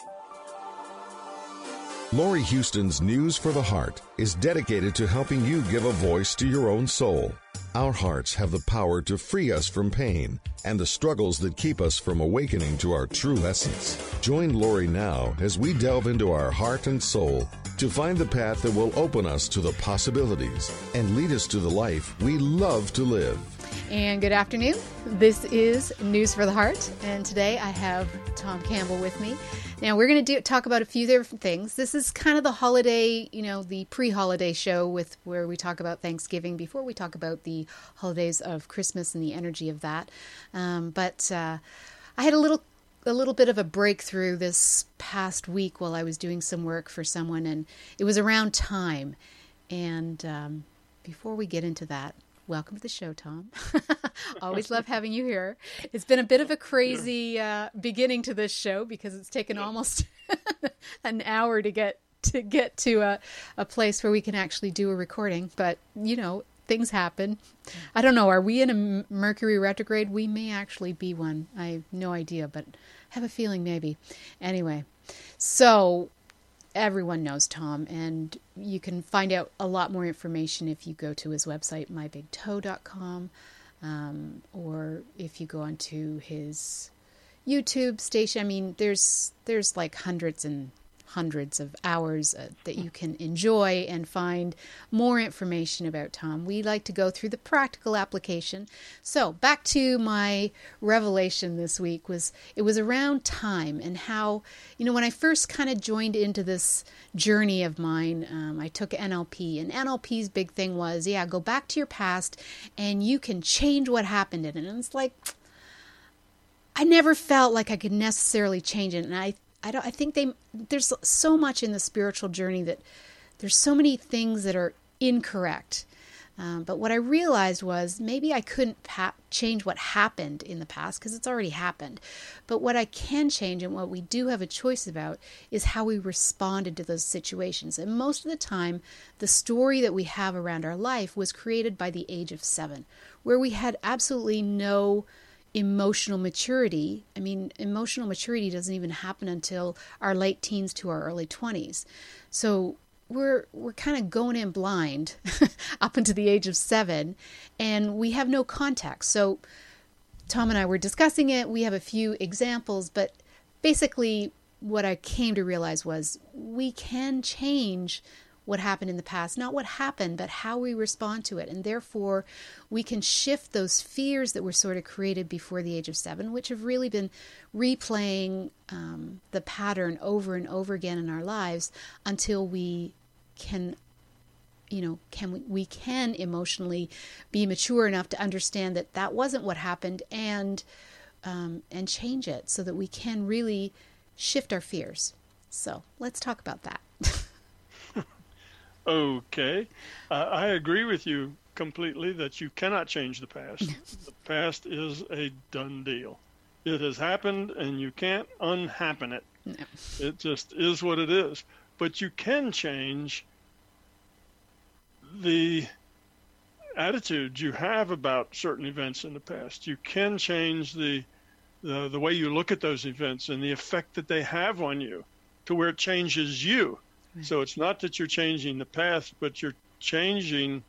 Laurie Houston's News for the Heart is dedicated to helping you give a voice to your own soul. Our hearts have the power to free us from pain and the struggles that keep us from awakening to our true essence. Join Laurie now as we delve into our heart and soul to find the path that will open us to the possibilities and lead us to the life we love to live. And good afternoon. This is News for the Heart, and today I have Tom Campbell with me. Now we're going to talk about a few different things. This is kind of the holiday, the pre-holiday show where we talk about Thanksgiving before we talk about the holidays of Christmas and the energy of that. But I had a little bit of a breakthrough this past week while I was doing some work for someone, and it was around time. And before we get into that, welcome to the show, Tom. Always love having you here. It's been a bit of a crazy beginning to this show because it's taken almost an hour to get to a place where we can actually do a recording. But, things happen. I don't know. Are we in a Mercury retrograde? We may actually be one. I have no idea, but have a feeling maybe. Anyway, so everyone knows Tom, and you can find out a lot more information if you go to his website, mybigtoe.com, or if you go onto his YouTube station. I mean, there's like hundreds and hundreds of hours that you can enjoy and find more information about Tom. We like to go through the practical application. So back to my revelation this week it was around time and how, when I first kind of joined into this journey of mine, I took NLP, and NLP's big thing was, go back to your past and you can change what happened in it. And it's like, I never felt like I could necessarily change it. And I think there's so much in the spiritual journey that there's so many things that are incorrect. But what I realized was maybe I couldn't change what happened in the past because it's already happened. But what I can change and what we do have a choice about is how we responded to those situations. And most of the time, the story that we have around our life was created by the age of 7, where we had absolutely no emotional maturity. I mean, emotional maturity doesn't even happen until our late teens to our early 20s. So we're kind of going in blind up until the age of 7, and we have no context. So Tom and I were discussing it. We have a few examples, but basically what I came to realize was we can change what happened in the past, not what happened, but how we respond to it. And therefore, we can shift those fears that were sort of created before the age of 7, which have really been replaying the pattern over and over again in our lives until we can, we can emotionally be mature enough to understand that that wasn't what happened and change it so that we can really shift our fears. So let's talk about that. Okay. I agree with you completely that you cannot change the past. The past is a done deal. It has happened and you can't unhappen it. No. It just is what it is. But you can change the attitude you have about certain events in the past. You can change the way you look at those events and the effect that they have on you to where it changes you. So it's not that you're changing the past, but you're changing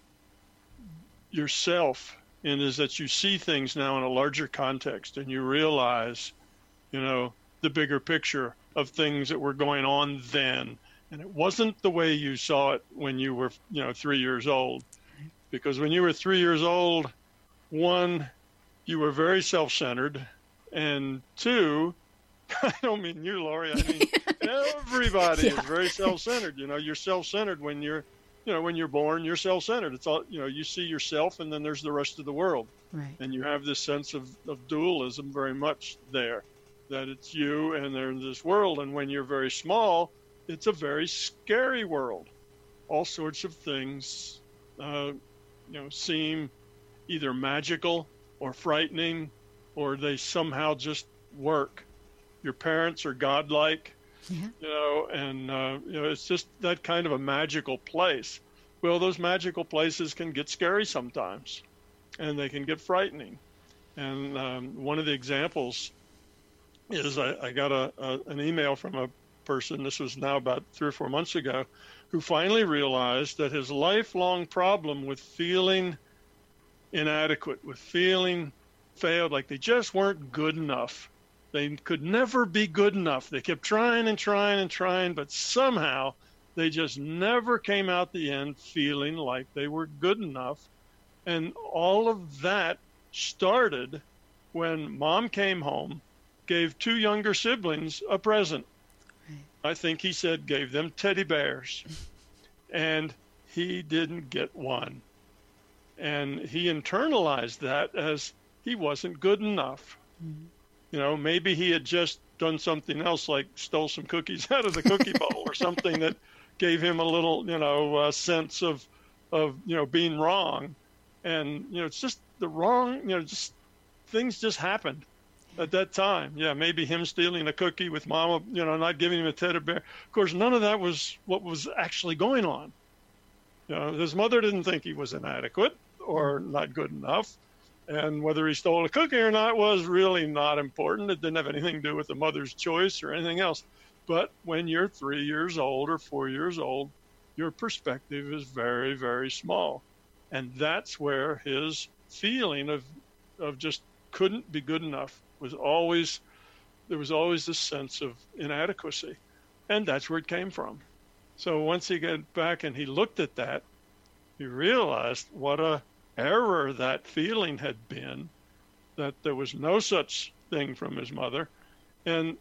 yourself, and is that you see things now in a larger context and you realize, the bigger picture of things that were going on then. And it wasn't the way you saw it when you were, 3 years old. Because when you were 3 years old, 1, you were very self-centered, and 2, I don't mean you, Laurie. I mean everybody is very self-centered. You're self-centered when you're born. You're self-centered. It's all you see yourself, and then there's the rest of the world. Right. And you have this sense of dualism very much there, that it's you and there's this world. And when you're very small, it's a very scary world. All sorts of things, seem either magical or frightening, or they somehow just work. Your parents are godlike, it's just that kind of a magical place. Well, those magical places can get scary sometimes, and they can get frightening. And one of the examples is I got an email from a person, this was now about 3 or 4 months ago, who finally realized that his lifelong problem with feeling inadequate, with feeling failed, like they just weren't good enough. They could never be good enough. They kept trying and trying and trying, but somehow they just never came out the end feeling like they were good enough. And all of that started when mom came home, gave 2 younger siblings a present. I think he said gave them teddy bears. And he didn't get one. And he internalized that as he wasn't good enough. Mm-hmm. You know, maybe he had just done something else, like stole some cookies out of the cookie bowl or something that gave him a little, sense of, being wrong. And, it's just the wrong, just things just happened at that time. Yeah, maybe him stealing a cookie with mama, not giving him a teddy bear. Of course, none of that was what was actually going on. His mother didn't think he was inadequate or not good enough. And whether he stole a cookie or not was really not important. It didn't have anything to do with the mother's choice or anything else. But when you're 3 years old or 4 years old, your perspective is very, very small. And that's where his feeling of just couldn't be good enough there was always this sense of inadequacy. And that's where it came from. So once he got back and he looked at that, he realized what a error that feeling had been, that there was no such thing from his mother. And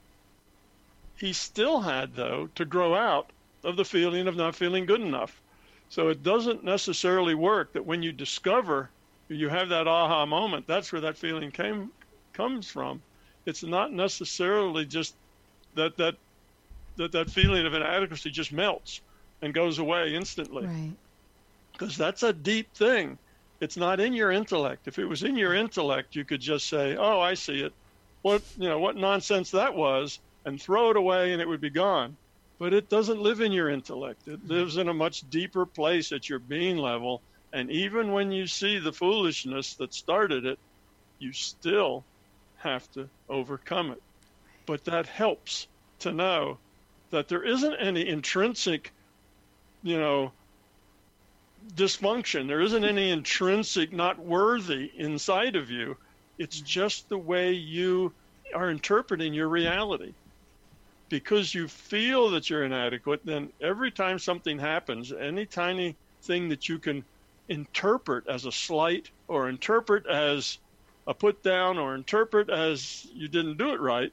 he still had, though, to grow out of the feeling of not feeling good enough. So it doesn't necessarily work that when you discover, you have that aha moment, that's where that feeling comes from. It's not necessarily just that feeling of inadequacy just melts and goes away instantly. Right. Because that's a deep thing. It's not in your intellect. If it was in your intellect, you could just say, "Oh, I see it. What nonsense that was," and throw it away and it would be gone. But it doesn't live in your intellect. It lives in a much deeper place at your being level. And even when you see the foolishness that started it, you still have to overcome it. But that helps to know that there isn't any intrinsic, dysfunction. There isn't any intrinsic not worthy inside of you. It's just the way you are interpreting your reality. Because you feel that you're inadequate, then every time something happens, any tiny thing that you can interpret as a slight or interpret as a put down or interpret as you didn't do it right,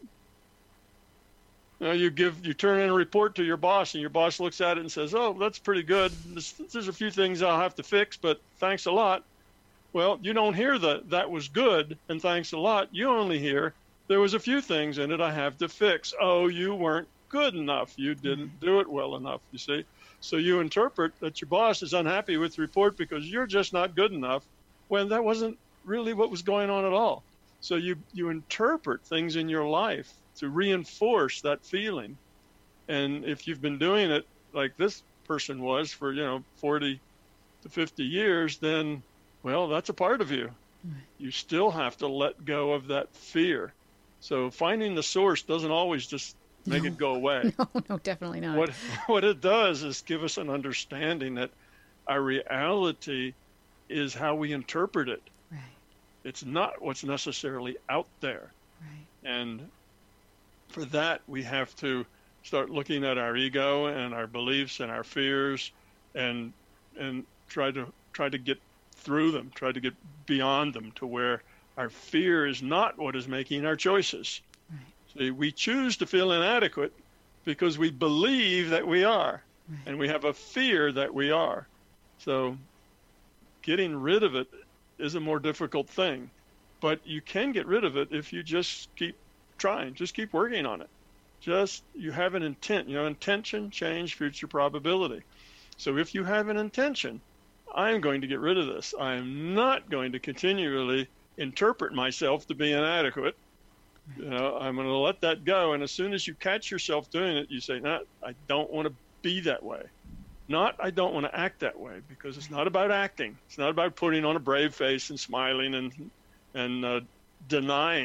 you turn in a report to your boss, and your boss looks at it and says, "Oh, that's pretty good. There's a few things I'll have to fix, but thanks a lot." Well, you don't hear that was good and thanks a lot. You only hear there was a few things in it I have to fix. Oh, you weren't good enough. You didn't do it well enough, you see. So you interpret that your boss is unhappy with the report because you're just not good enough, when that wasn't really what was going on at all. So you interpret things in your life to reinforce that feeling. And if you've been doing it like this person was for 40 to 50 years, then, well, that's a part of you. You still have to let go of that fear. So finding the source doesn't always just make it go away. No, definitely not. What it does is give us an understanding that our reality is how we interpret it. Right. It's not what's necessarily out there. Right. And for that, we have to start looking at our ego and our beliefs and our fears, and try to get through them, try to get beyond them to where our fear is not what is making our choices. Right. See, we choose to feel inadequate because we believe that we are, right, and we have a fear that we are. So getting rid of it is a more difficult thing, but you can get rid of it if you just keep trying, just keep working on it. Just, you have an intent, intention, change, future probability. So if you have an intention, I'm going to get rid of this. I am not going to continually interpret myself to be inadequate. I'm going to let that go. And as soon as you catch yourself doing it, you say, "No, I don't want to be that way." Not, I don't want to act that way, because it's not about acting. It's not about putting on a brave face and smiling and denying.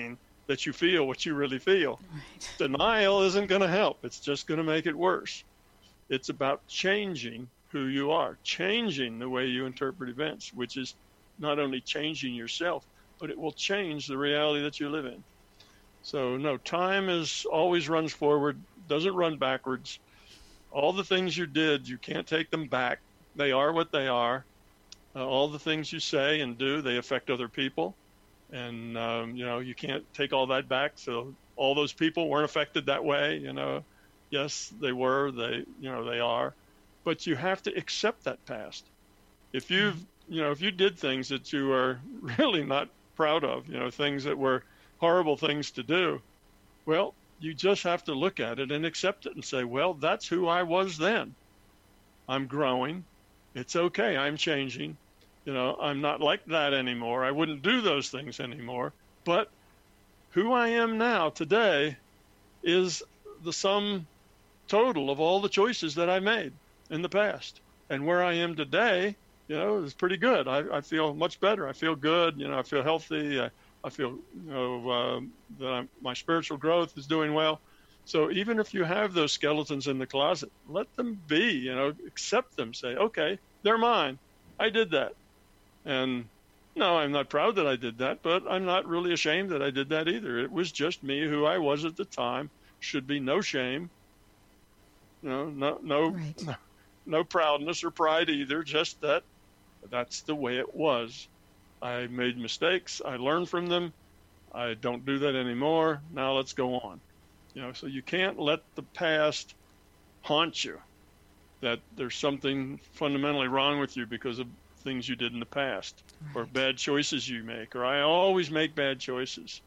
that you feel what you really feel. Right. Denial isn't going to help. It's just going to make it worse. It's about changing who you are, changing the way you interpret events, which is not only changing yourself, but it will change the reality that you live in. So no, time always runs forward, doesn't run backwards. All the things you did, you can't take them back. They are what they are. All the things you say and do, they affect other people. And, you can't take all that back. So all those people weren't affected that way. Yes, they were, they are. But you have to accept that past. If you did things that you are really not proud of, things that were horrible things to do, well, you just have to look at it and accept it and say, well, that's who I was then. I'm growing. It's okay. I'm changing. I'm not like that anymore. I wouldn't do those things anymore. But who I am now today is the sum total of all the choices that I made in the past. And where I am today, is pretty good. I feel much better. I feel good. I feel healthy. I feel, that my spiritual growth is doing well. So even if you have those skeletons in the closet, let them be, accept them. Say, okay, they're mine. I did that. And no, I'm not proud that I did that, but I'm not really ashamed that I did that either. It was just me, who I was at the time. Should be no shame. Right. No proudness or pride either. Just that's the way it was. I made mistakes. I learned from them. I don't do that anymore. Now let's go on. So you can't let the past haunt you, that there's something fundamentally wrong with you because of things you did in the past, right, or bad choices you make, or I always make bad choices.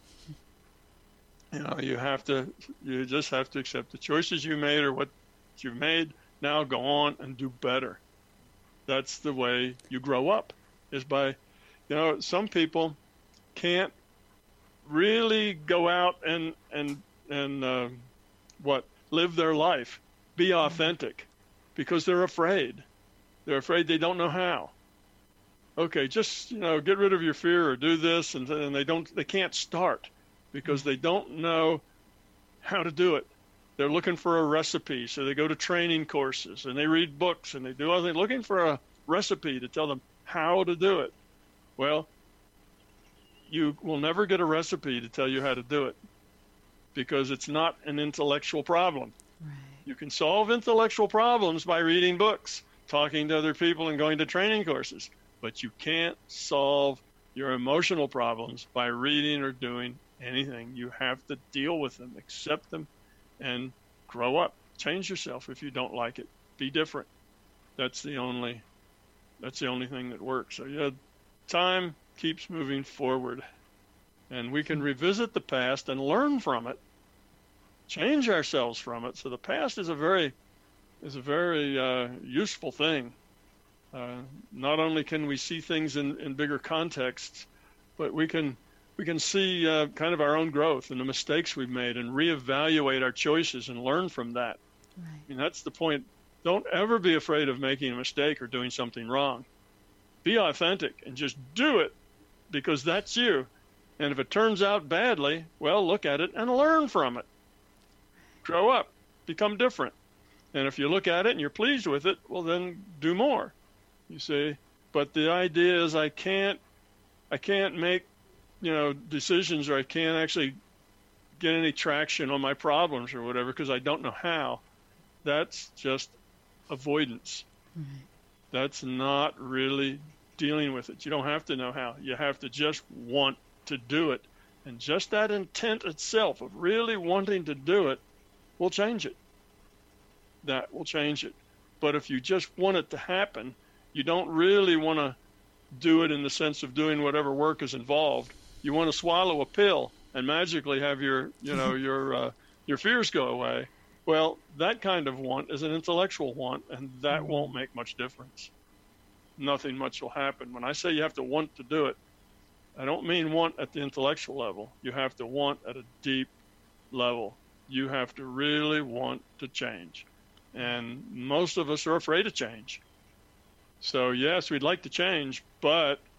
You just have to accept the choices you made or what you've made. Now go on and do better. That's the way you grow up, is by, some people can't really go out and live their life, be authentic, because they're afraid. They're afraid they don't know how. Okay, just, get rid of your fear or do this, and they can't start because they don't know how to do it. They're looking for a recipe, so they go to training courses and they read books and they're looking for a recipe to tell them how to do it. Well, you will never get a recipe to tell you how to do it because it's not an intellectual problem. Right. You can solve intellectual problems by reading books, talking to other people, and going to training courses, but you can't solve your emotional problems by reading or doing anything. You have to deal with them, accept them, and grow up. Change yourself if you don't like it. Be different. That's the only thing that works. So time keeps moving forward, and we can revisit the past and learn from it, change ourselves from it. So the past is a very useful thing. Not only can we see things in bigger contexts, but we can see kind of our own growth and the mistakes we've made and reevaluate our choices and learn from that. Right. That's the point. Don't ever be afraid of making a mistake or doing something wrong. Be authentic and just do it because that's you. And if it turns out badly, well, look at it and learn from it. Grow up, become different. And if you look at it and you're pleased with it, well, then do more, you see. But the idea is I can't make, decisions, or I can't actually get any traction on my problems or whatever because I don't know how. That's just avoidance. Mm-hmm. That's not really dealing with it. You don't have to know how. You have to just want to do it. And just that intent itself of really wanting to do it will change it. That will change it. But if you just want it to happen, you don't really want to do it in the sense of doing whatever work is involved. You want to swallow a pill and magically have your fears go away. Well, that kind of want is an intellectual want, and that won't make much difference. Nothing much will happen. When I say you have to want to do it, I don't mean want at the intellectual level. You have to want at a deep level. You have to really want to change. And most of us are afraid of change. So yes, we'd like to change, but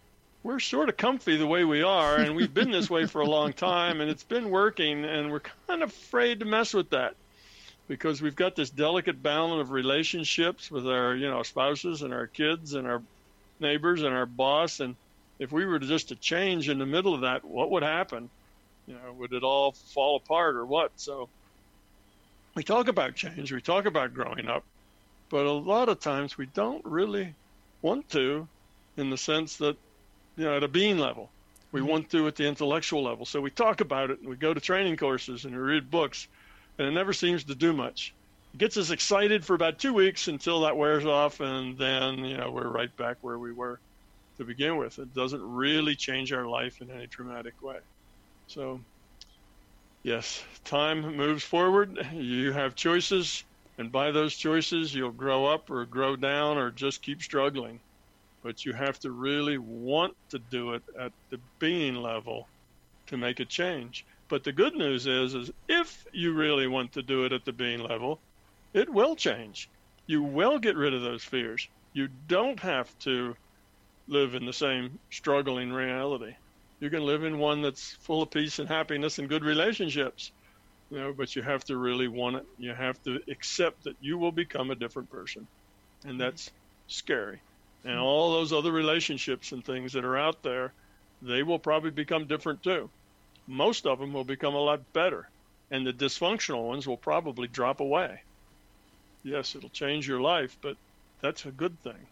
we're sort of comfy the way we are, and we've been this way for a long time, and it's been working, and we're kind of afraid to mess with that because we've got this delicate balance of relationships with our, spouses and our kids and our neighbors and our boss. And if we were just to change in the middle of that, what would happen? Would it all fall apart or what? So we talk about change, we talk about growing up, but a lot of times we don't really want to, in the sense that, at a being level. We want to at the intellectual level. So we talk about it, and we go to training courses, and we read books, and it never seems to do much. It gets us excited for about 2 weeks until that wears off, and then, we're right back where we were to begin with. It doesn't really change our life in any dramatic way. So, yes, time moves forward. You have choices, and by those choices, you'll grow up or grow down or just keep struggling. But you have to really want to do it at the being level to make a change. But the good news is if you really want to do it at the being level, it will change. You will get rid of those fears. You don't have to live in the same struggling reality. You can live in one that's full of peace and happiness and good relationships. But you have to really want it. You have to accept that you will become a different person. And that's scary. And all those other relationships and things that are out there, they will probably become different too. Most of them will become a lot better. And the dysfunctional ones will probably drop away. Yes, it'll change your life, but that's a good thing.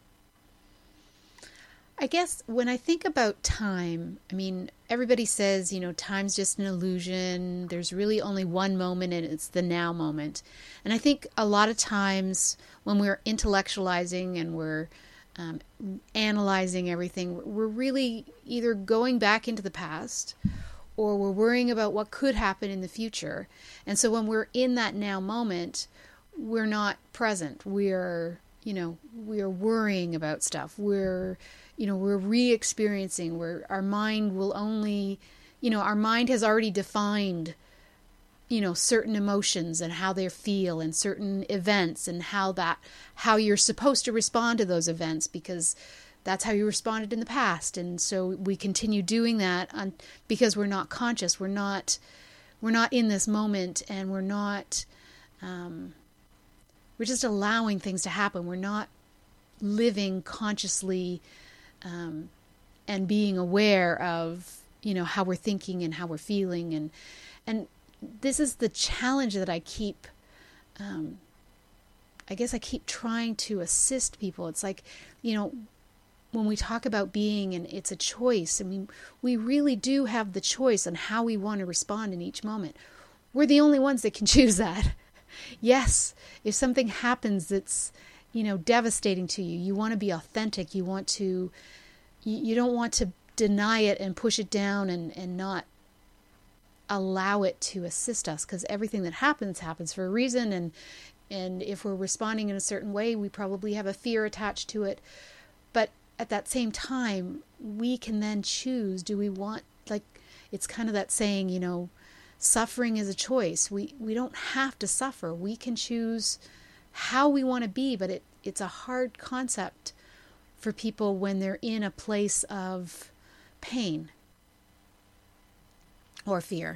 I guess when I think about time, everybody says, time's just an illusion. There's really only one moment, and it's the now moment. And I think a lot of times when we're intellectualizing and we're analyzing everything, we're really either going back into the past or we're worrying about what could happen in the future. And so when we're in that now moment, we're not present. We're worrying about stuff. We're re-experiencing, where our mind will only, our mind has already defined, certain emotions and how they feel and certain events and how you're supposed to respond to those events because that's how you responded in the past. And so we continue doing that because we're not conscious. We're not in this moment, and we're just allowing things to happen. We're not living consciously and being aware of, how we're thinking and how we're feeling. And this is the challenge that I keep trying to assist people. It's like, when we talk about being and it's a choice, we really do have the choice on how we want to respond in each moment. We're the only ones that can choose that. Yes, if something happens that's, devastating to you, you want to be authentic. You don't want to deny it and push it down and not allow it to assist us, because everything that happens for a reason. And if we're responding in a certain way, we probably have a fear attached to it. But at that same time, we can then choose, do we want, it's kind of that saying, suffering is a choice. We don't have to suffer. We can choose how we want to be, but it's a hard concept for people when they're in a place of pain or fear.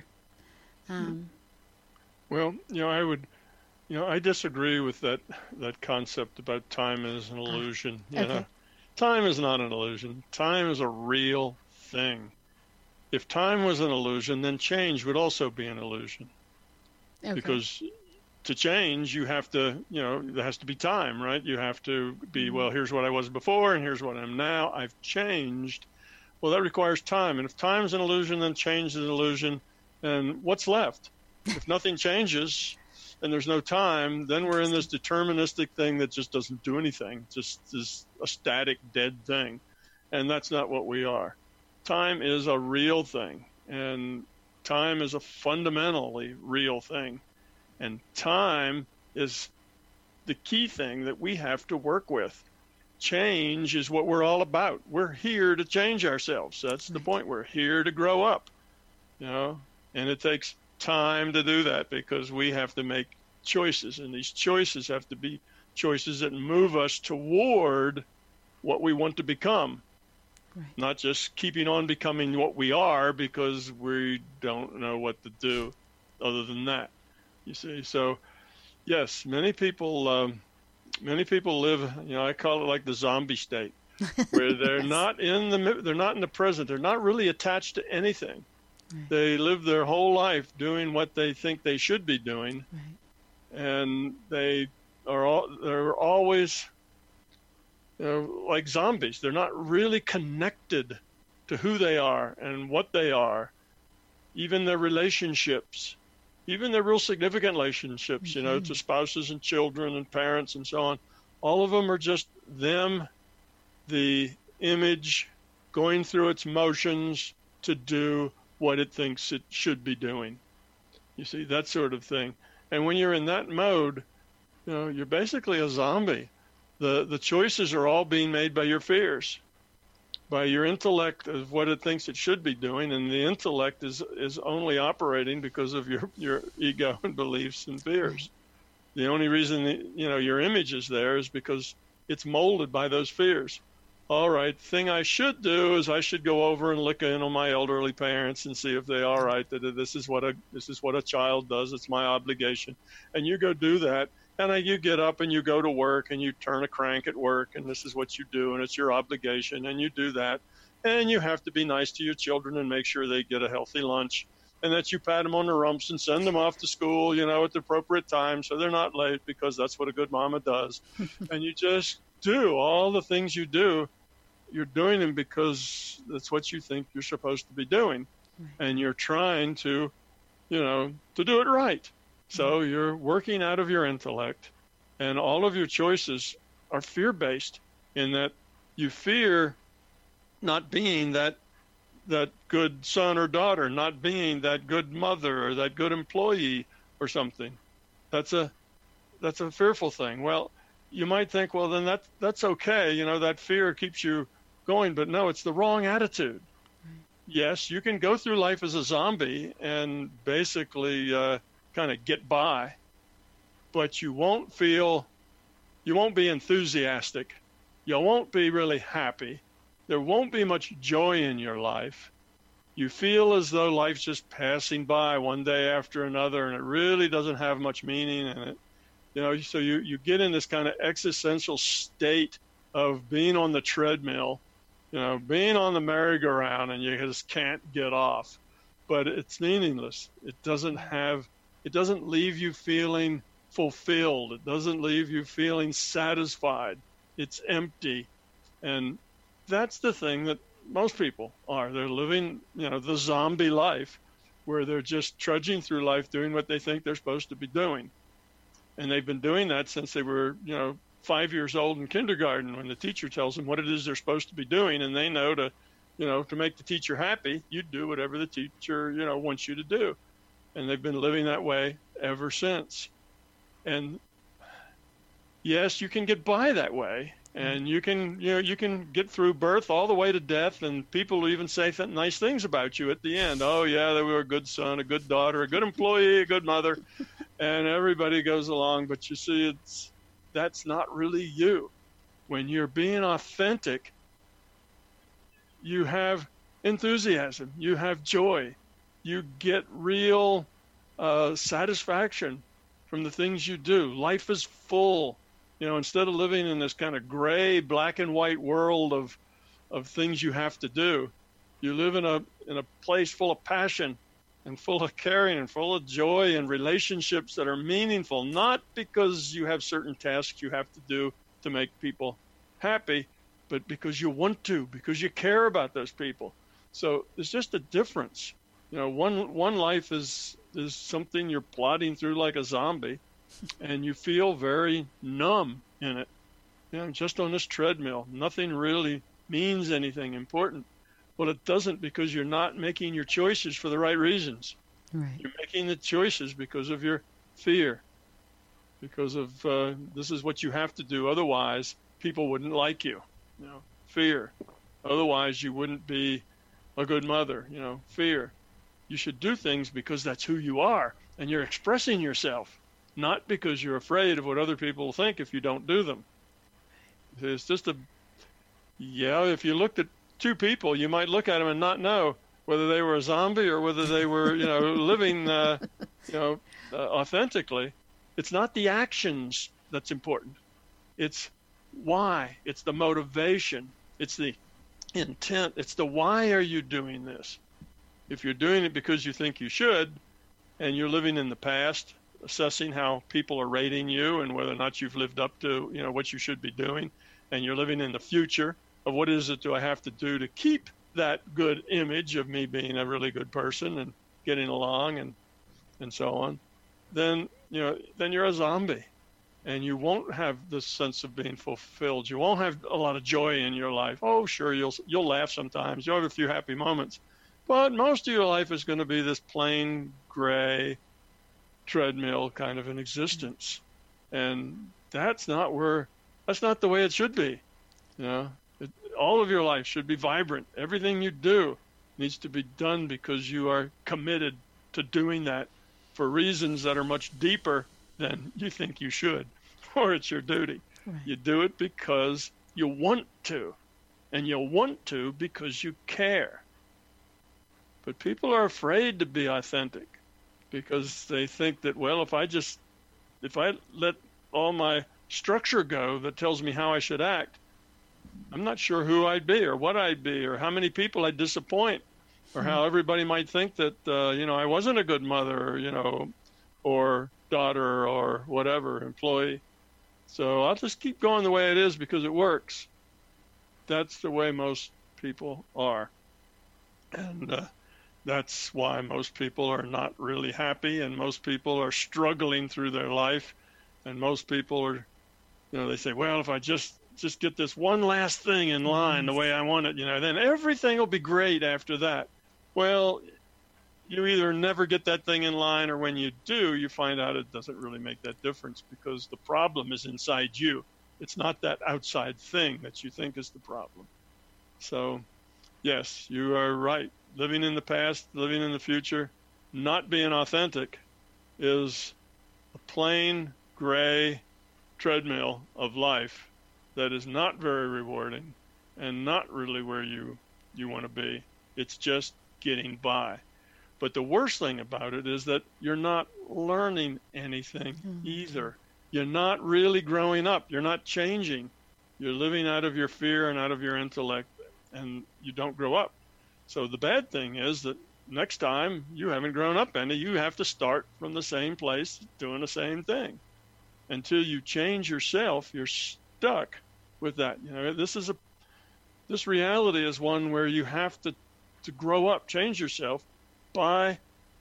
Well, I disagree with that concept about time as an illusion. Okay. Time is not an illusion. Time is a real thing. If time was an illusion, then change would also be an illusion. Okay. Because to change, you have to, there has to be time, right? You have to be, well, here's what I was before and here's what I am now. I've changed. Well, that requires time. And if time's an illusion, then change is an illusion. And what's left? If nothing changes and there's no time, then we're in this deterministic thing that just doesn't do anything. Just is a static, dead thing. And that's not what we are. Time is a real thing. And time is a fundamentally real thing. And time is the key thing that we have to work with. Change is what we're all about. We're here to change ourselves. That's the point. We're here to grow up, and it takes time to do that because we have to make choices, and these choices have to be choices that move us toward what we want to become. Right. not just keeping on becoming what we are because we don't know what to do other than that. You see, so yes, many people live. I call it like the zombie state, where they're Yes. they're not in the present. They're not really attached to anything. Right. They live their whole life doing what they think they should be doing, Right. and they're always, like zombies. They're not really connected to who they are and what they are, even their relationships, even their real significant relationships, to spouses and children and parents and so on. All of them are just them, the image going through its motions to do what it thinks it should be doing. You see, that sort of thing. And when you're in that mode, you're basically a zombie. The choices are all being made by your fears, by your intellect of what it thinks it should be doing, and the intellect is only operating because of your ego and beliefs and fears. The only reason your image is there is because it's molded by those fears. All right, thing I should do is I should go over and look in on my elderly parents and see if they're all right. That this is what a child does. It's my obligation, and you go do that. And you get up and you go to work and you turn a crank at work, and this is what you do, and it's your obligation, and you do that. And you have to be nice to your children and make sure they get a healthy lunch, and that you pat them on the rumps and send them off to school, at the appropriate time so they're not late, because that's what a good mama does. And you just do all the things you do. You're doing them because that's what you think you're supposed to be doing. And you're trying to, to do it right. So you're working out of your intellect, and all of your choices are fear-based in that you fear not being that good son or daughter, not being that good mother or that good employee or something. That's a fearful thing. Well, you might think, well, then that's okay. That fear keeps you going, but no, it's the wrong attitude. Yes, you can go through life as a zombie and basically kind of get by, but you won't be enthusiastic. You won't be really happy. There won't be much joy in your life. You feel as though life's just passing by one day after another, and it really doesn't have much meaning in it. So you get in this kind of existential state of being on the treadmill, being on the merry-go-round, and you just can't get off. But it's meaningless. It doesn't leave you feeling fulfilled. It doesn't leave you feeling satisfied. It's empty. And that's the thing that most people are. They're living, the zombie life, where they're just trudging through life doing what they think they're supposed to be doing. And they've been doing that since they were, 5 years old in kindergarten, when the teacher tells them what it is they're supposed to be doing, and they know to make the teacher happy, you do whatever the teacher, wants you to do. And they've been living that way ever since. And yes, you can get by that way, and you can get through birth all the way to death, and people will even say nice things about you at the end. Oh yeah, they were a good son, a good daughter, a good employee, a good mother, and everybody goes along. But you see, that's not really you. When you're being authentic, you have enthusiasm, you have joy. You get real satisfaction from the things you do. Life is full. Instead of living in this kind of gray, black and white world of things you have to do, you live in a place full of passion and full of caring and full of joy and relationships that are meaningful, not because you have certain tasks you have to do to make people happy, but because you want to, because you care about those people. So there's just a difference. One life is something you're plodding through like a zombie, and you feel very numb in it. Just on this treadmill, nothing really means anything important. Well, it doesn't, because you're not making your choices for the right reasons. Right. You're making the choices because of your fear, because of this is what you have to do. Otherwise, people wouldn't like you. Fear. Otherwise, you wouldn't be a good mother. Fear. You should do things because that's who you are, and you're expressing yourself, not because you're afraid of what other people think if you don't do them. It's just if you looked at two people, you might look at them and not know whether they were a zombie or whether they were, living, authentically. It's not the actions that's important. It's why. It's the motivation. It's the intent. It's the why are you doing this? If you're doing it because you think you should, and you're living in the past, assessing how people are rating you and whether or not you've lived up to, what you should be doing, and you're living in the future of what is it do I have to do to keep that good image of me being a really good person and getting along and so on, then you're a zombie, and you won't have the sense of being fulfilled. You won't have a lot of joy in your life. Oh, sure, you'll laugh sometimes. You'll have a few happy moments, but most of your life is going to be this plain gray treadmill kind of an existence, and that's not the way it should be. All of your life should be vibrant. Everything you do needs to be done because you are committed to doing that for reasons that are much deeper than you think you should, or it's your duty. Right. You do it because you want to, and you want to because you care. But people are afraid to be authentic because they think that, well, if I let all my structure go that tells me how I should act, I'm not sure who I'd be or what I'd be or how many people I'd disappoint or how everybody might think that, I wasn't a good mother, or daughter or whatever, employee. So I'll just keep going the way it is because it works. That's the way most people are. And that's why most people are not really happy, and most people are struggling through their life. And most people are, they say, well, if I just get this one last thing in line the way I want it, then everything will be great after that. Well, you either never get that thing in line, or when you do, you find out it doesn't really make that difference because the problem is inside you. It's not that outside thing that you think is the problem. So, yes, you are right. Living in the past, living in the future, not being authentic is a plain gray treadmill of life that is not very rewarding and not really where you want to be. It's just getting by. But the worst thing about it is that you're not learning anything either. You're not really growing up. You're not changing. You're living out of your fear and out of your intellect, and you don't grow up. So the bad thing is that next time you haven't grown up any, you have to start from the same place doing the same thing. Until you change yourself, you're stuck with that. This reality is one where you have to grow up, change yourself by,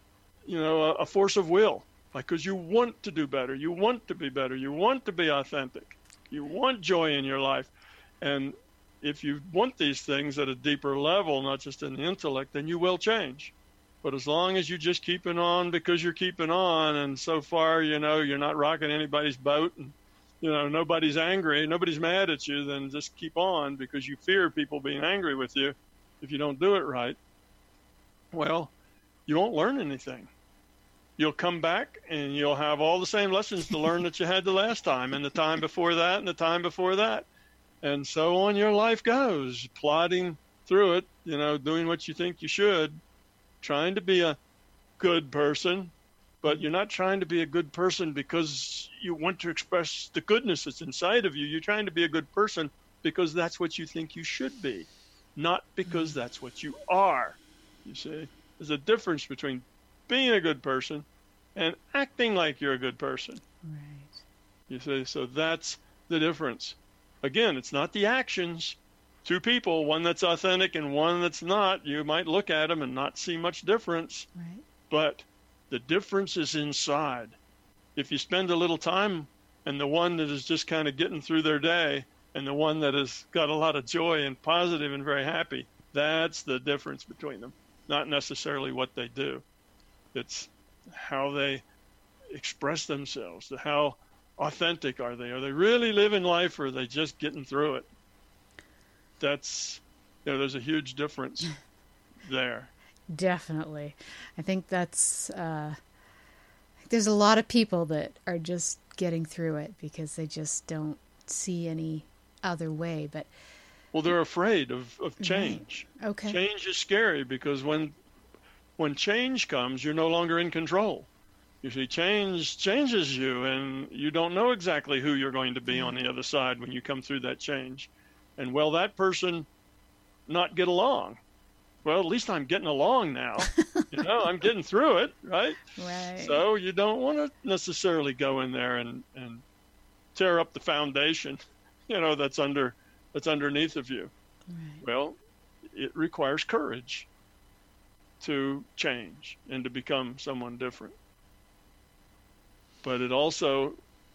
a force of will, because you want to do better. You want to be better. You want to be authentic. You want joy in your life. And if you want these things at a deeper level, not just in the intellect, then you will change. But as long as you just keeping on because you're keeping on, and so far, you're not rocking anybody's boat, and, nobody's angry, nobody's mad at you, then just keep on because you fear people being angry with you if you don't do it right. Well, you won't learn anything. You'll come back and you'll have all the same lessons to learn that you had the last time, and the time before that, and the time before that. And so on your life goes, plodding through it, doing what you think you should, trying to be a good person, but you're not trying to be a good person because you want to express the goodness that's inside of you. You're trying to be a good person because that's what you think you should be, not because that's what you are. You see, there's a difference between being a good person and acting like you're a good person. Right. You see, so that's the difference. Again, it's not the actions. Two people, one that's authentic and one that's not, you might look at them and not see much difference. Right. But the difference is inside. If you spend a little time, and the one that is just kind of getting through their day and the one that has got a lot of joy and positive and very happy, that's the difference between them. Not necessarily what they do. It's how they express themselves. How authentic are they? Are they really living life, or are they just getting through it? That's, there's a huge difference there. Definitely. I think that's, there's a lot of people that are just getting through it because they just don't see any other way. But Well, they're afraid of change. Right. Okay. Change is scary because when change comes, you're no longer in control. You see, change changes you, and you don't know exactly who you're going to be on the other side when you come through that change. And will that person not get along? Well, at least I'm getting along now. I'm getting through it, right? Right. So you don't want to necessarily go in there and tear up the foundation, that's underneath of you. Right. Well, it requires courage to change and to become someone different. But it also,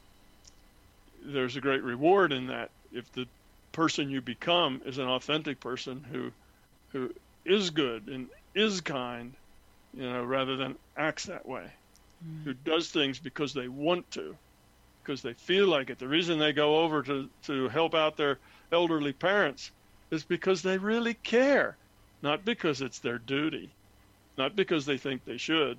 there's a great reward in that. If the person you become is an authentic person who is good and is kind, rather than acts that way, who does things because they want to, because they feel like it. The reason they go over to help out their elderly parents is because they really care, not because it's their duty, not because they think they should,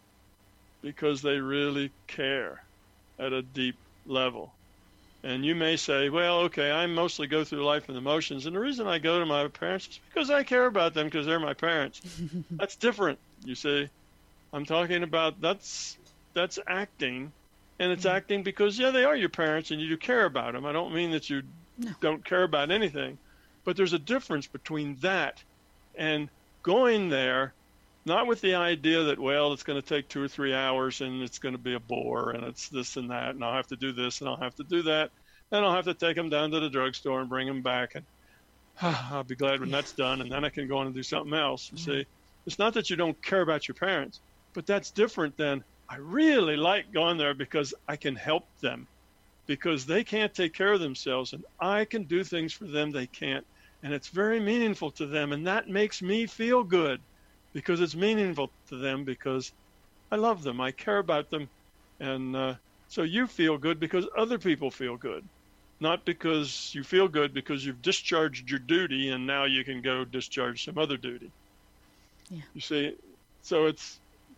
because they really care at a deep level. And you may say, well, okay, I mostly go through life in the motions, and the reason I go to my parents is because I care about them because they're my parents. That's different, you see. I'm talking about that's acting, and it's acting because, they are your parents and you do care about them. I don't mean that you don't care about anything, but there's a difference between that and going there not with the idea that, well, it's going to take 2 or 3 hours and it's going to be a bore and it's this and that, and I'll have to do this and I'll have to do that, and I'll have to take them down to the drugstore and bring them back, and I'll be glad when that's done, and then I can go on and do something else. You see, it's not that you don't care about your parents, but that's different than, I really like going there because I can help them, because they can't take care of themselves and I can do things for them they can't, and it's very meaningful to them, and that makes me feel good. Because it's meaningful to them, because I love them, I care about them, and so you feel good because other people feel good, not because you feel good because you've discharged your duty and now you can go discharge some other duty. Yeah. You see, so it's,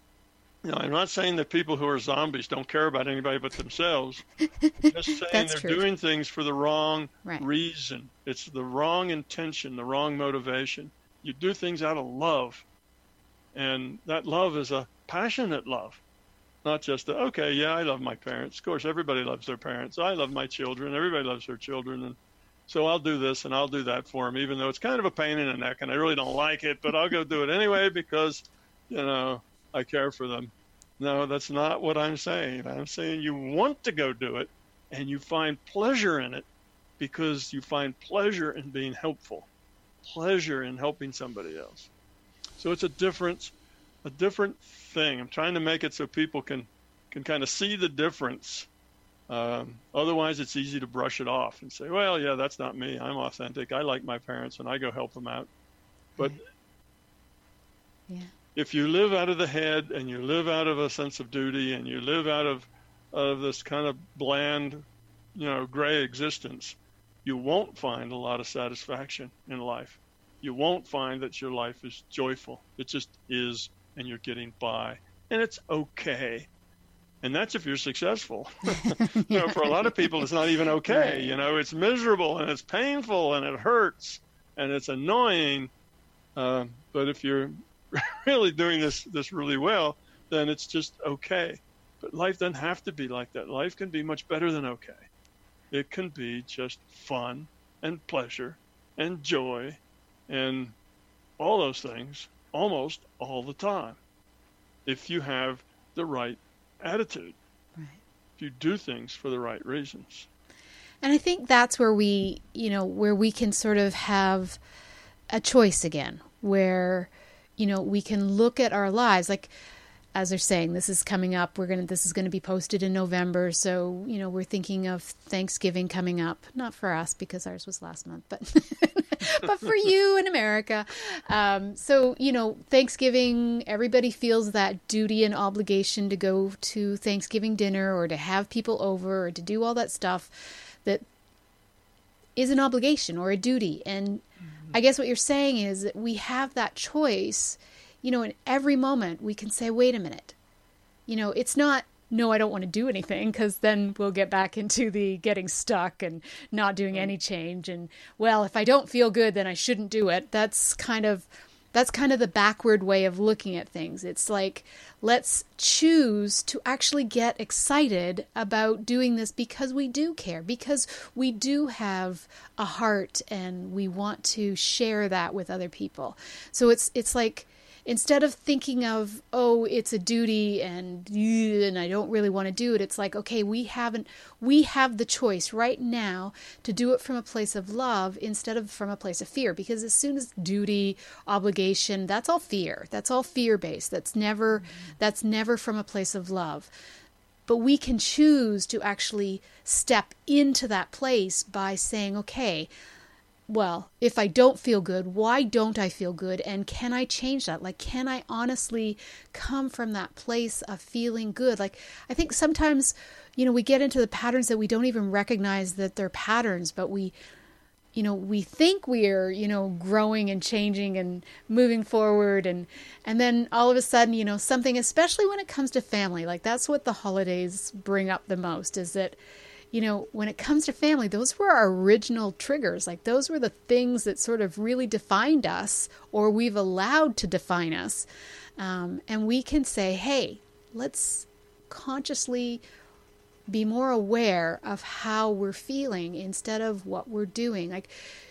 I'm not saying that people who are zombies don't care about anybody but themselves. I'm just saying they're doing things for the wrong reason. It's the wrong intention, the wrong motivation. You do things out of love. And that love is a passionate love, not just I love my parents. Of course, everybody loves their parents. I love my children. Everybody loves their children. And so I'll do this and I'll do that for them, even though it's kind of a pain in the neck and I really don't like it, but I'll go do it anyway because, I care for them. No, that's not what I'm saying. I'm saying you want to go do it and you find pleasure in it because you find pleasure in being helpful, pleasure in helping somebody else. So it's a different thing. I'm trying to make it so people can kind of see the difference. Otherwise, it's easy to brush it off and say, well, yeah, that's not me. I'm authentic. I like my parents, and I go help them out. But if you live out of the head and you live out of a sense of duty and you live out of this kind of bland, gray existence, you won't find a lot of satisfaction in life. You won't find that your life is joyful. It just is, and you're getting by, and it's okay. And that's if you're successful. For a lot of people, it's not even okay. It's miserable and it's painful and it hurts and it's annoying. But if you're really doing this really well, then it's just okay. But life doesn't have to be like that. Life can be much better than okay. It can be just fun and pleasure and joy and all those things almost all the time, if you have the right attitude, if you do things for the right reasons. And I think that's where we can sort of have a choice again, where, we can look at our lives, like, as they're saying, this is coming up. This is going to be posted in November. So, we're thinking of Thanksgiving coming up, not for us because ours was last month, but but for you in America. So, Thanksgiving, everybody feels that duty and obligation to go to Thanksgiving dinner or to have people over or to do all that stuff that is an obligation or a duty. And I guess what you're saying is that we have that choice. In every moment we can say, wait a minute, it's not no, I don't want to do anything, because then we'll get back into the getting stuck and not doing any change. And, well, if I don't feel good, then I shouldn't do it. That's kind of the backward way of looking at things. It's like, let's choose to actually get excited about doing this because we do care, because we do have a heart and we want to share that with other people. So it's like, instead of thinking of, oh, it's a duty and I don't really want to do it, it's like, okay, we have the choice right now to do it from a place of love instead of from a place of fear. Because as soon as duty, obligation, that's all fear. That's all fear-based. That's never from a place of love. But we can choose to actually step into that place by saying, okay, well, if I don't feel good, why don't I feel good? And can I change that? Like, can I honestly come from that place of feeling good? Like, I think sometimes, we get into the patterns that we don't even recognize that they're patterns, but we think we're, growing and changing and moving forward. And then all of a sudden, something, especially when it comes to family, like that's what the holidays bring up the most, is that, when it comes to family, those were our original triggers. Like those were the things that sort of really defined us, or we've allowed to define us. And we can say, hey, let's consciously be more aware of how we're feeling instead of what we're doing. Like,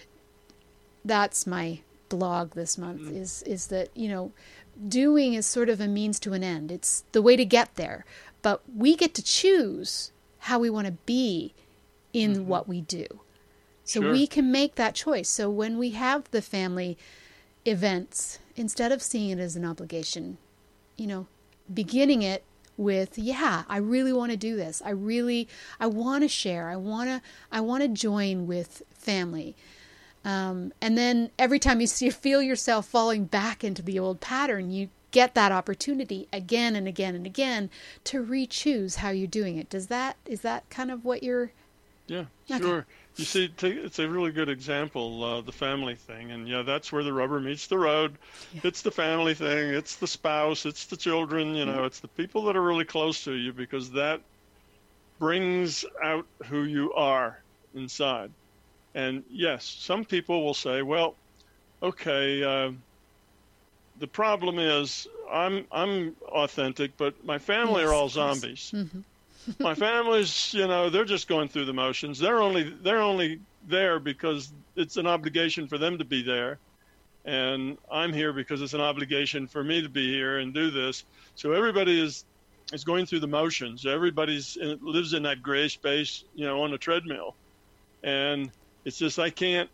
that's my blog this month, is that, doing is sort of a means to an end. It's the way to get there. But we get to choose how we want to be in what we do. So we can make that choice. So when we have the family events, instead of seeing it as an obligation, beginning it with, I really want to do this. I want to share. I want to join with family. And then every time you feel yourself falling back into the old pattern, you get that opportunity again and again and again to re-choose how you're doing it. Is that kind of what you're... Yeah, sure. Okay. You see, it's a really good example, the family thing. And that's where the rubber meets the road. Yeah. It's the family thing. It's the spouse. It's the children. It's the people that are really close to you, because that brings out who you are inside. And yes, some people will say, well, okay, the problem is I'm authentic, but my family are all zombies. Mm-hmm. My family's, they're just going through the motions. They're only there because it's an obligation for them to be there. And I'm here because it's an obligation for me to be here and do this. So everybody is going through the motions. Everybody lives in that gray space, on a treadmill. And it's just, I can't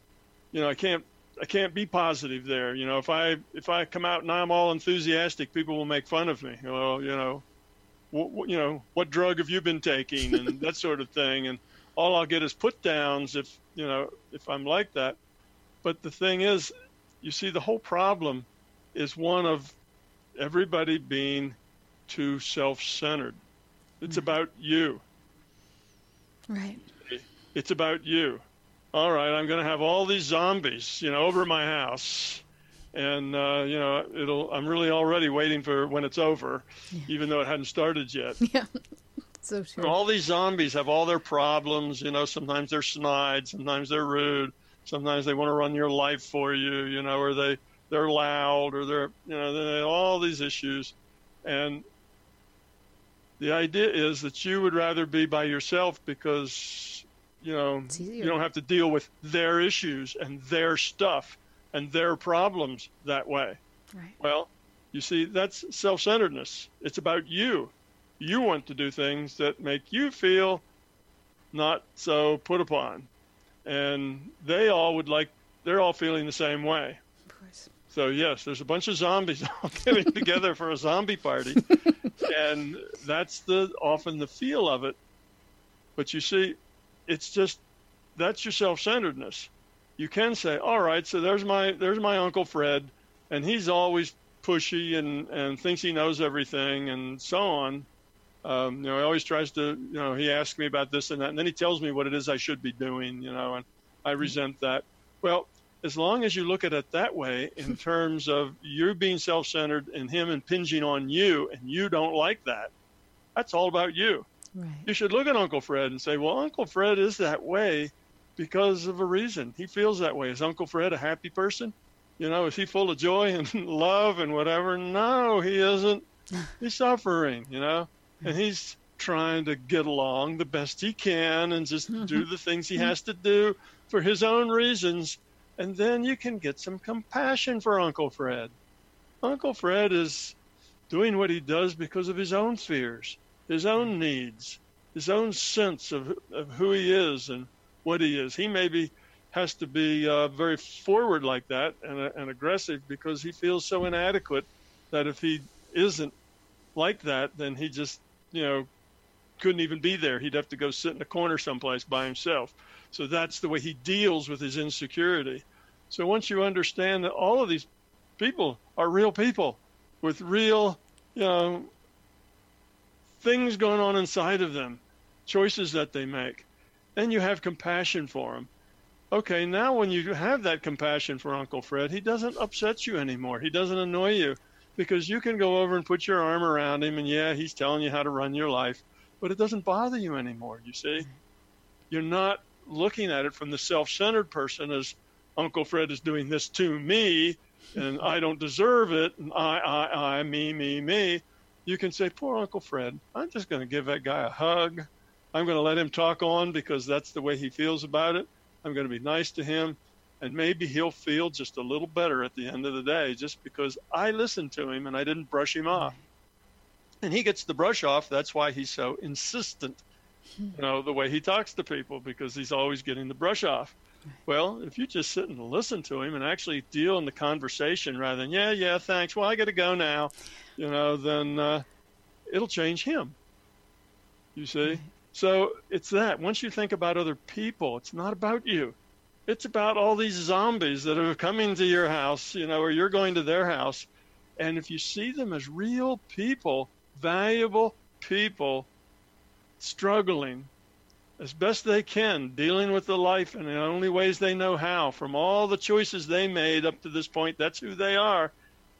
be positive there. If I come out and I'm all enthusiastic, people will make fun of me. Well, what drug have you been taking, and that sort of thing. And all I'll get is put downs if I'm like that. But the thing is, you see, the whole problem is one of everybody being too self-centered. It's about you. Right. It's about you. All right, I'm going to have all these zombies, over my house. And, I'm really already waiting for when it's over, even though it hadn't started yet. Yeah, so true. All these zombies have all their problems, sometimes they're snide, sometimes they're rude, sometimes they want to run your life for you, or they're loud, or they're, they have all these issues. And the idea is that you would rather be by yourself because, you don't have to deal with their issues and their stuff and their problems that way. Right. Well, you see, that's self-centeredness. It's about you. You want to do things that make you feel not so put upon. And they're all feeling the same way. Of course. So yes, there's a bunch of zombies all getting together for a zombie party. And that's often the feel of it. But you see, it's just, that's your self-centeredness. You can say, all right, so there's my Uncle Fred, and he's always pushy and thinks he knows everything and so on. He always tries to, he asks me about this and that, and then he tells me what it is I should be doing, and I resent that. Well, as long as you look at it that way, in terms of you being self-centered and him impinging on you, and you don't like that, That's all about you. Right. You should look at Uncle Fred and say, well, Uncle Fred is that way because of a reason. He feels that way. Is Uncle Fred a happy person? Is he full of joy and love and whatever? No, he isn't. He's suffering, and he's trying to get along the best he can and just do the things he has to do for his own reasons. And then you can get some compassion for Uncle Fred. Uncle Fred is doing what he does because of his own fears, his own needs, his own sense of who he is and what he is. He maybe has to be very forward like that and aggressive because he feels so inadequate that if he isn't like that, then he just, couldn't even be there. He'd have to go sit in a corner someplace by himself. So that's the way he deals with his insecurity. So once you understand that all of these people are real people with real, things going on inside of them, choices that they make, then you have compassion for them. Okay, now when you have that compassion for Uncle Fred, he doesn't upset you anymore. He doesn't annoy you because you can go over and put your arm around him and he's telling you how to run your life, but it doesn't bother you anymore, you see? You're not looking at it from the self-centered person as Uncle Fred is doing this to me and I don't deserve it and I, me. You can say, poor Uncle Fred, I'm just going to give that guy a hug. I'm going to let him talk on because that's the way he feels about it. I'm going to be nice to him, and maybe he'll feel just a little better at the end of the day just because I listened to him and I didn't brush him off. And he gets the brush off. That's why he's so insistent, the way he talks to people, because he's always getting the brush off. Well, if you just sit and listen to him and actually deal in the conversation rather than, yeah, thanks, well, I got to go now, then it'll change him, you see? So it's that. Once you think about other people, it's not about you. It's about all these zombies that are coming to your house, or you're going to their house. And if you see them as real people, valuable people, struggling as best they can, dealing with the life in the only ways they know how, from all the choices they made up to this point, that's who they are.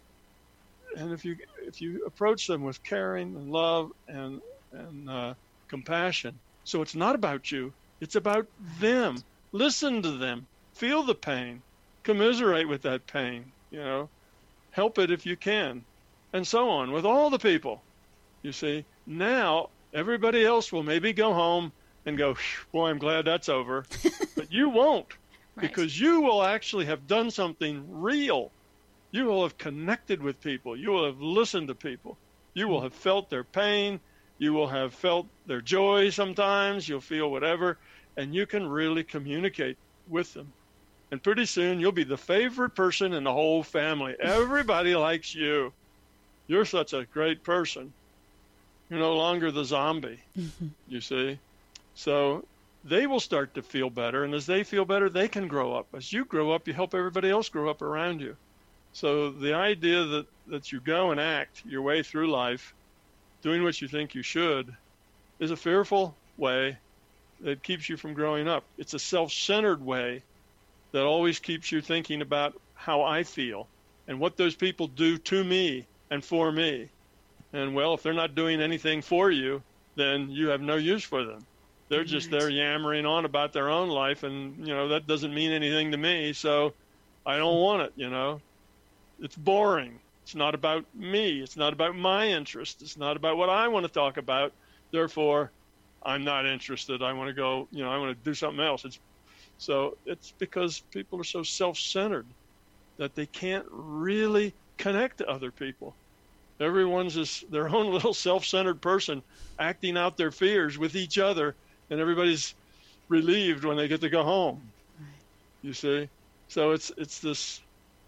And if you approach them with caring and love and compassion, so it's not about you, it's about them. Listen to them, feel the pain, commiserate with that pain, help it if you can, and so on with all the people. You see, now everybody else will maybe go home and go, boy, I'm glad that's over. But you won't, because you will actually have done something real. You will have connected with people. You will have listened to people. You will have felt their pain. You will have felt their joy sometimes. You'll feel whatever, and you can really communicate with them. And pretty soon you'll be the favorite person in the whole family. Everybody likes you. You're such a great person. You're no longer the zombie, you see. So they will start to feel better, and as they feel better, they can grow up. As you grow up, you help everybody else grow up around you. So the idea that you go and act your way through life, doing what you think you should, is a fearful way that keeps you from growing up. It's a self-centered way that always keeps you thinking about how I feel and what those people do to me and for me. And well, if they're not doing anything for you, then you have no use for them. They're just there yammering on about their own life, and, that doesn't mean anything to me, so I don't want it, It's boring. It's not about me. It's not about my interest. It's not about what I want to talk about. Therefore, I'm not interested. I want to go, I want to do something else. It's because people are so self-centered that they can't really connect to other people. Everyone's just their own little self-centered person acting out their fears with each other, and everybody's relieved when they get to go home. You see? So it's this,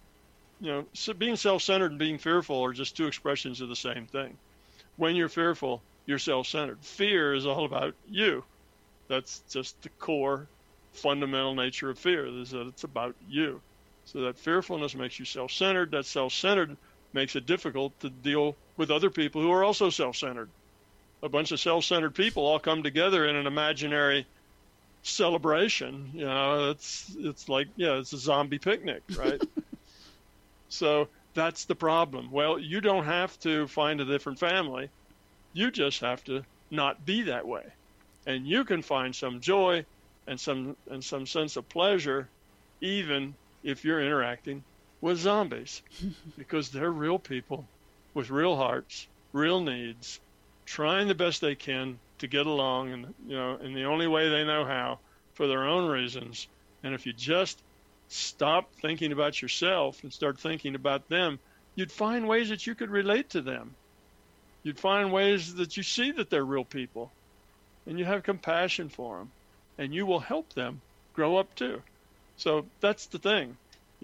so being self-centered and being fearful are just two expressions of the same thing. When you're fearful, you're self-centered. Fear is all about you. That's just the core, fundamental nature of fear, is that it's about you. So that fearfulness makes you self-centered. That self-centered makes it difficult to deal with other people who are also self-centered. A bunch of self-centered people all come together in an imaginary celebration. It's like, it's a zombie picnic, right? So that's the problem. Well, you don't have to find a different family. You just have to not be that way. And you can find some joy and some sense of pleasure even if you're interacting with zombies, because they're real people with real hearts, real needs, trying the best they can to get along, and in the only way they know how, for their own reasons. And if you just stop thinking about yourself and start thinking about them, you'd find ways that you could relate to them. You'd find ways that you see that they're real people, and you have compassion for them, and you will help them grow up too. So that's the thing.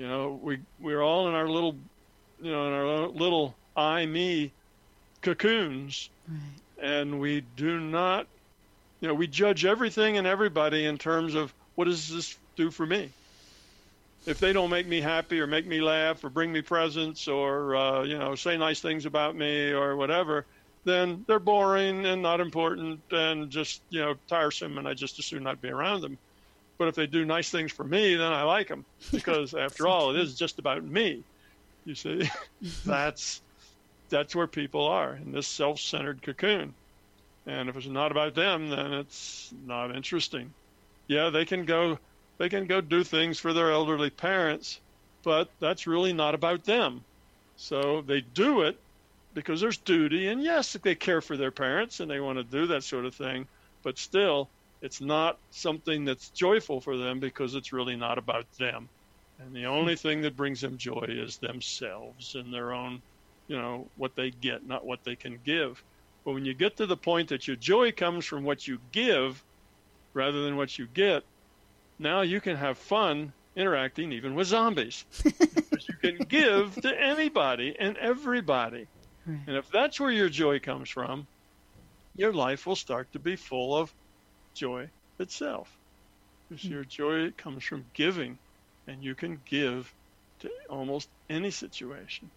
We're all in our little, in our little I, me cocoons, Right. and we do not, we judge everything and everybody in terms of, what does this do for me? If they don't make me happy or make me laugh or bring me presents or, say nice things about me or whatever, then they're boring and not important and just, tiresome, and I just as soon not be around them. But if they do nice things for me, then I like them, because after all, it is just about me. You see, that's where people are, in this self-centered cocoon. And if it's not about them, then it's not interesting. Yeah, they can go do things for their elderly parents, but that's really not about them. So they do it because there's duty, and yes, they care for their parents and they want to do that sort of thing, but still, it's not something that's joyful for them, because it's really not about them. And the only thing that brings them joy is themselves and their own, what they get, not what they can give. But when you get to the point that your joy comes from what you give rather than what you get, now you can have fun interacting even with zombies, because you can give to anybody and everybody. Right. And if that's where your joy comes from, your life will start to be full of joy itself, because your joy comes from giving, and you can give to almost any situation.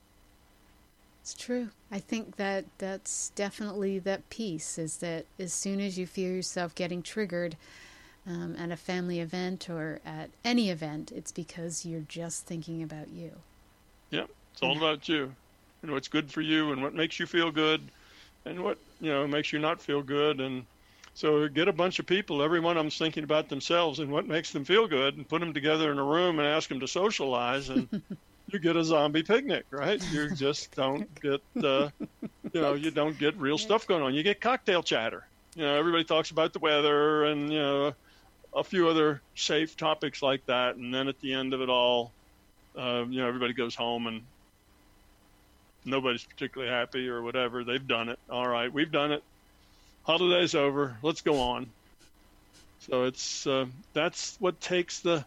It's true. I think that that's definitely that piece, is that as soon as you feel yourself getting triggered at a family event or at any event, it's because you're just thinking about you. Yeah, it's all about you and what's good for you and what makes you feel good and what makes you not feel good. And so get a bunch of people, every one of them's thinking about themselves and what makes them feel good, and put them together in a room and ask them to socialize, and you get a zombie picnic, right? You just don't get, you don't get real stuff going on. You get cocktail chatter. Everybody talks about the weather and, a few other safe topics like that. And then at the end of it all, everybody goes home and nobody's particularly happy or whatever. They've done it. All right, we've done it. Holiday's over. Let's go on. So it's that's what takes the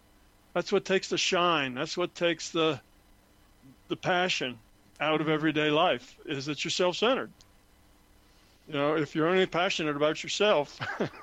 shine. That's what takes the passion out of everyday life, is that you're self-centered. If you're only passionate about yourself,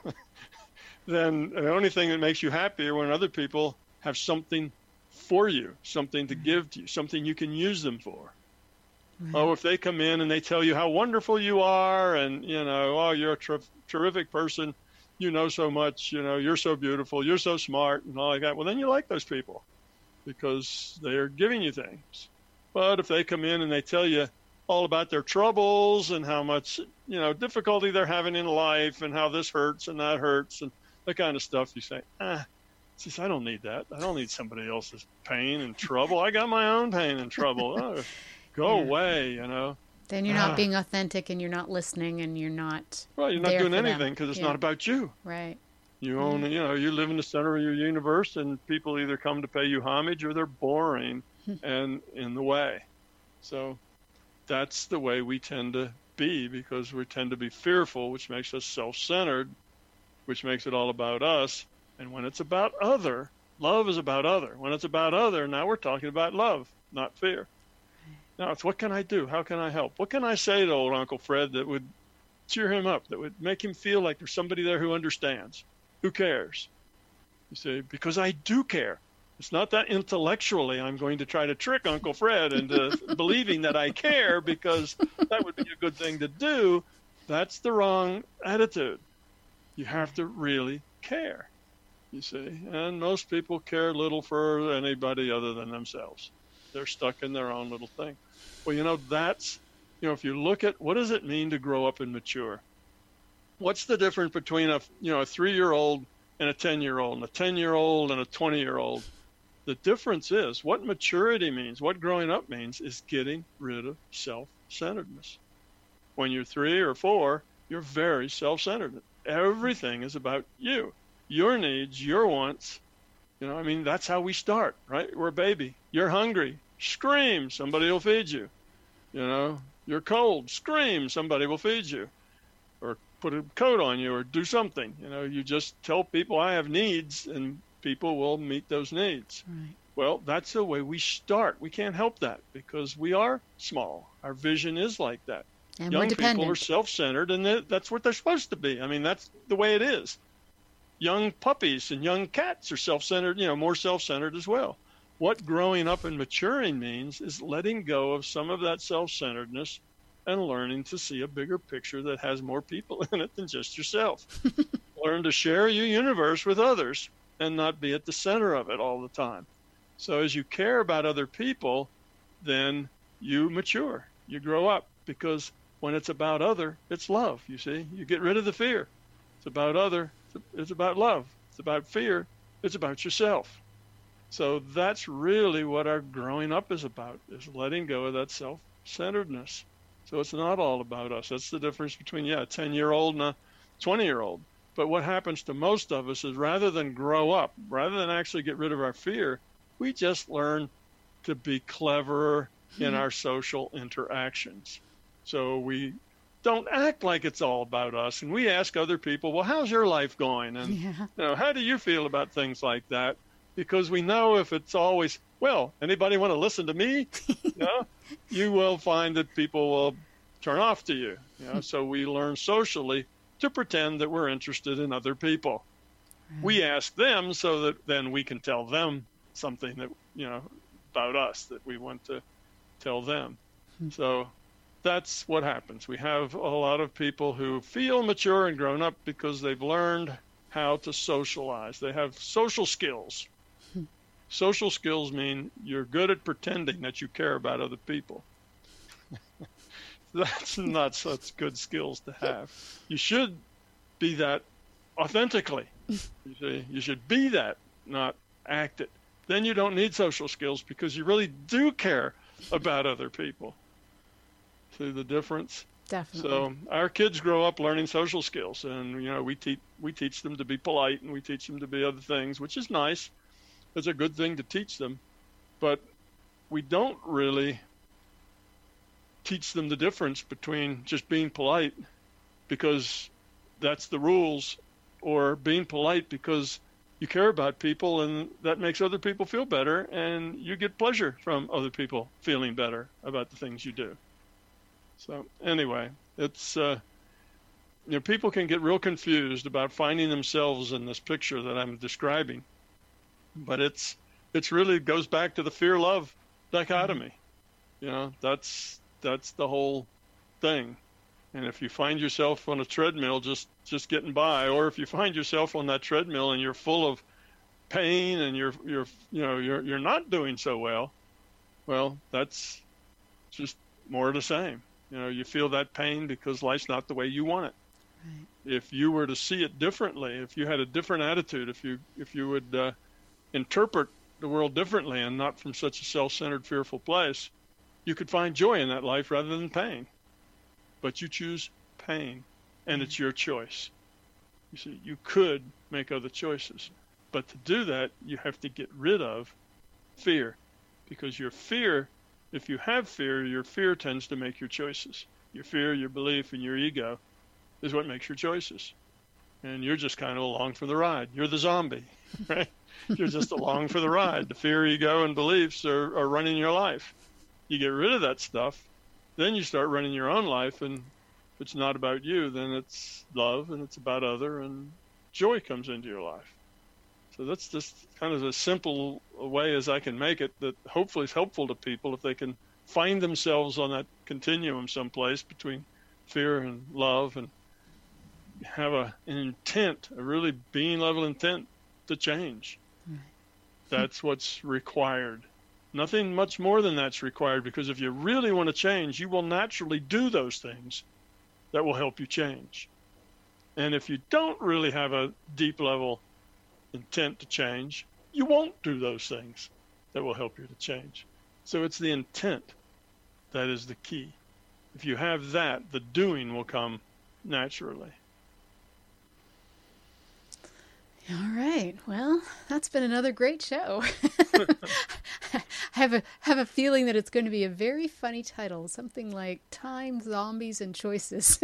then the only thing that makes you happy are when other people have something for you, something to give to you, something you can use them for. Right. Oh, if they come in and they tell you how wonderful you are, and oh, you're a terrific person, so much, you're so beautiful, you're so smart, and all like that. Well, then you like those people because they're giving you things. But if they come in and they tell you all about their troubles and how much difficulty they're having in life and how this hurts and that hurts and that kind of stuff, you say, I don't need that. I don't need somebody else's pain and trouble. I got my own pain and trouble. Oh, go away, Then you're not being authentic, and you're not listening, and you're not. Well, you're not doing anything, because it's not about you. Right. You own, you live in the center of your universe, and people either come to pay you homage or they're boring and in the way. So that's the way we tend to be, because we tend to be fearful, which makes us self-centered, which makes it all about us. And when it's about other, love is about other. When it's about other, now we're talking about love, not fear. Now, it's what can I do? How can I help? What can I say to old Uncle Fred that would cheer him up, that would make him feel like there's somebody there who understands, who cares? You see, because I do care. It's not that intellectually I'm going to try to trick Uncle Fred into believing that I care, because that would be a good thing to do. That's the wrong attitude. You have to really care, you see. And most people care little for anybody other than themselves. They're stuck in their own little thing. Well, that's if you look at what does it mean to grow up and mature? What's the difference between a 3-year-old and a 10-year-old and a 10-year-old and a 20-year-old? The difference is what maturity means, what growing up means, is getting rid of self-centeredness. When you're 3 or 4, you're very self-centered. Everything is about you, your needs, your wants. That's how we start, right? We're a baby. You're hungry, scream, somebody will feed you. You're cold, scream, somebody will feed you. Or put a coat on you or do something. You just tell people I have needs and people will meet those needs. Right. Well, that's the way we start. We can't help that because we are small. Our vision is like that. And Young we're dependent. people are self-centered, and that's what they're supposed to be. That's the way it is. Young puppies and young cats are self-centered, more self-centered as well. What growing up and maturing means is letting go of some of that self-centeredness and learning to see a bigger picture that has more people in it than just yourself. Learn to share your universe with others and not be at the center of it all the time. So as you care about other people, then you mature, you grow up, because when it's about other, it's love, you see. You get rid of the fear. It's about other, it's about love. It's about fear, it's about yourself. So that's really what our growing up is about, is letting go of that self-centeredness. So it's not all about us. That's the difference between, a 10-year-old and a 20-year-old. But what happens to most of us is rather than grow up, rather than actually get rid of our fear, we just learn to be cleverer in our social interactions. So we don't act like it's all about us. And we ask other people, well, how's your life going? And how do you feel about things like that? Because we know if it's always, well, anybody want to listen to me? You will find that people will turn off to you. So we learn socially to pretend that we're interested in other people. Right. We ask them so that then we can tell them something that, about us that we want to tell them. So that's what happens. We have a lot of people who feel mature and grown up because they've learned how to socialize. They have social skills. Social skills mean you're good at pretending that you care about other people. That's not such good skills to have. You should be that authentically. You see, you should be that, not act it. Then you don't need social skills because you really do care about other people. See the difference? Definitely. So our kids grow up learning social skills, and we teach them to be polite, and we teach them to be other things, which is nice. It's a good thing to teach them, but we don't really teach them the difference between just being polite because that's the rules, or being polite because you care about people and that makes other people feel better and you get pleasure from other people feeling better about the things you do. So anyway, it's people can get real confused about finding themselves in this picture that I'm describing, but it's really goes back to the fear-love dichotomy. That's the whole thing. And if you find yourself on a treadmill just getting by, or if you find yourself on that treadmill and you're full of pain and you're not doing so well, that's just more of the same. You feel that pain because life's not the way you want it. Right. If you were to see it differently, if you had a different attitude, if you would interpret the world differently and not from such a self-centered, fearful place, you could find joy in that life rather than pain. But you choose pain, and it's your choice. You see, you could make other choices, but to do that, you have to get rid of fear, because your fear, if you have fear, your fear tends to make your choices. Your fear, your belief, and your ego is what makes your choices. And you're just kind of along for the ride. You're the zombie, right? You're just along for the ride. The fear, ego, and beliefs are running your life. You get rid of that stuff, then you start running your own life, and if it's not about you, then it's love, and it's about other, and joy comes into your life. So that's just kind of as simple a way as I can make it that hopefully is helpful to people if they can find themselves on that continuum someplace between fear and love and have an intent, a really being level intent to change. Right. That's what's required. Nothing much more than that's required, because if you really want to change, you will naturally do those things that will help you change. And if you don't really have a deep level intent to change, you won't do those things that will help you to change. So it's the intent that is the key. If you have that, the doing will come naturally. All right. Well, that's been another great show. I have a feeling that it's going to be a very funny title, something like Time, Zombies, and Choices.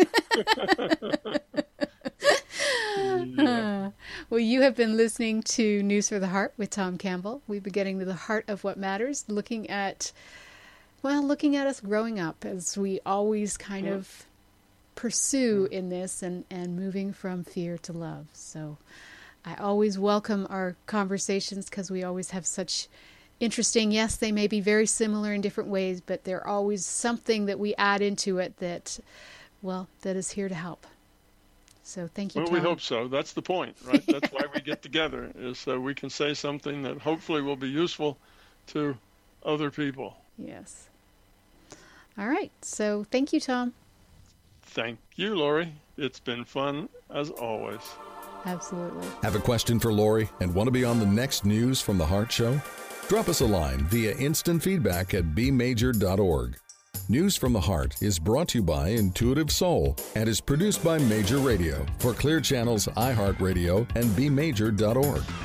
Yeah. Well, you have been listening to News for the Heart with Tom Campbell. We've been getting to the heart of what matters, looking at us growing up, as we always kind of pursue in this, and moving from fear to love. So I always welcome our conversations, because we always have such interesting, yes, they may be very similar in different ways, but they're always something that we add into it that is here to help. So thank you, Well, Tom. we hope so. That's the point, right? That's why we get together, is so we can say something that hopefully will be useful to other people. Yes. All right. So thank you, Tom. Thank you, Lori. It's been fun as always. Absolutely. Have a question for Lori and want to be on the next News from the Heart show? Drop us a line via instant feedback at bmajor.org. News from the Heart is brought to you by Intuitive Soul and is produced by Major Radio for Clear Channel's iHeartRadio and bmajor.org.